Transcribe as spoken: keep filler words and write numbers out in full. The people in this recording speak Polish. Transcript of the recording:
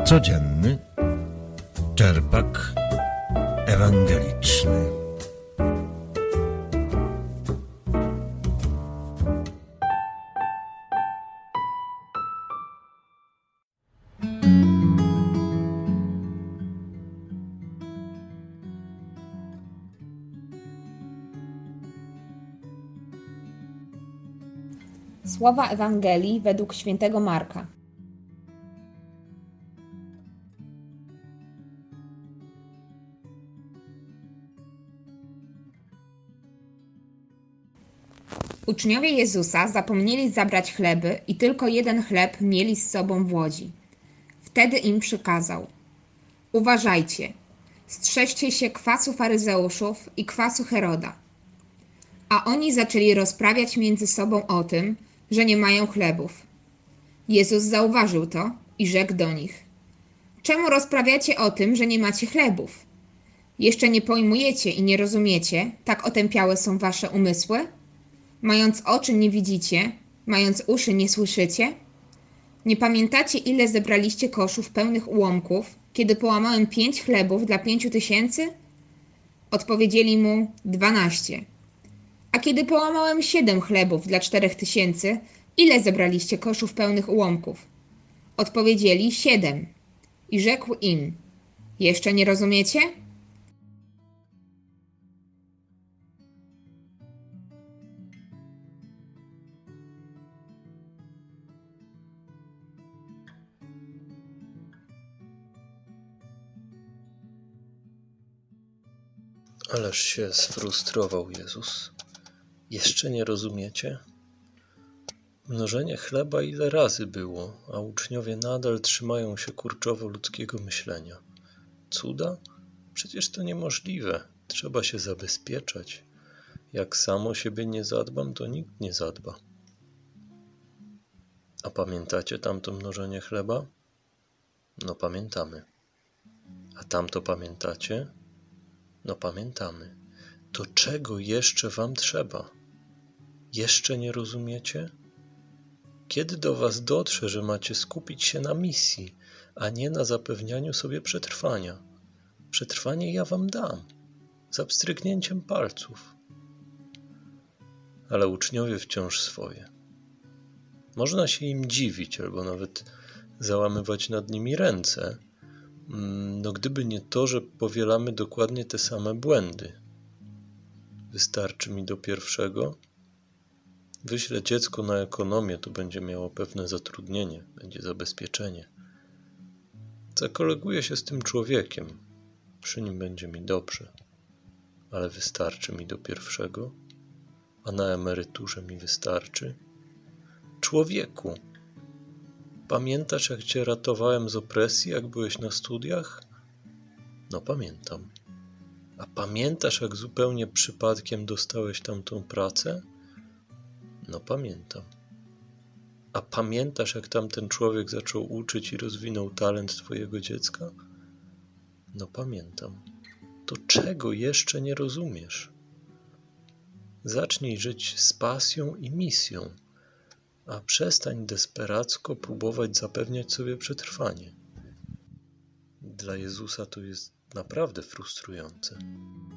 Codzienny czerpak ewangeliczny. Słowa Ewangelii według świętego Marka. Uczniowie Jezusa zapomnieli zabrać chleby i tylko jeden chleb mieli z sobą w łodzi. Wtedy im przykazał: uważajcie, strzeżcie się kwasu faryzeuszów i kwasu Heroda. A oni zaczęli rozprawiać między sobą o tym, że nie mają chlebów. Jezus zauważył to i rzekł do nich: czemu rozprawiacie o tym, że nie macie chlebów? Jeszcze nie pojmujecie i nie rozumiecie, tak otępiałe są wasze umysły? Mając oczy nie widzicie, mając uszy nie słyszycie? Nie pamiętacie, ile zebraliście koszów pełnych ułomków, kiedy połamałem pięć chlebów dla pięciu tysięcy? Odpowiedzieli mu: dwanaście. A kiedy połamałem siedem chlebów dla czterech tysięcy, ile zebraliście koszów pełnych ułomków? Odpowiedzieli: siedem. I rzekł im: jeszcze nie rozumiecie? Ależ się sfrustrował Jezus. Jeszcze nie rozumiecie? Mnożenie chleba ile razy było, a uczniowie nadal trzymają się kurczowo ludzkiego myślenia. Cuda? Przecież to niemożliwe. Trzeba się zabezpieczać. Jak sam o siebie nie zadbam, to nikt nie zadba. A pamiętacie tamto mnożenie chleba? No pamiętamy. A tamto pamiętacie? No pamiętamy. To czego jeszcze wam trzeba? Jeszcze nie rozumiecie? Kiedy do was dotrze, że macie skupić się na misji, a nie na zapewnianiu sobie przetrwania? Przetrwanie ja wam dam, za pstryknięciem palców. Ale uczniowie wciąż swoje. Można się im dziwić, albo nawet załamywać nad nimi ręce, no gdyby nie to, że powielamy dokładnie te same błędy. Wystarczy mi do pierwszego? Wyślę dziecko na ekonomię, to będzie miało pewne zatrudnienie, będzie zabezpieczenie. Zakoleguję się z tym człowiekiem, przy nim będzie mi dobrze. Ale wystarczy mi do pierwszego? A na emeryturze mi wystarczy? Człowieku! Pamiętasz, jak cię ratowałem z opresji, jak byłeś na studiach? No pamiętam. A pamiętasz, jak zupełnie przypadkiem dostałeś tamtą pracę? No pamiętam. A pamiętasz, jak tamten człowiek zaczął uczyć i rozwinął talent twojego dziecka? No pamiętam. To czego jeszcze nie rozumiesz? Zacznij żyć z pasją i misją. A przestań desperacko próbować zapewniać sobie przetrwanie. Dla Jezusa to jest naprawdę frustrujące.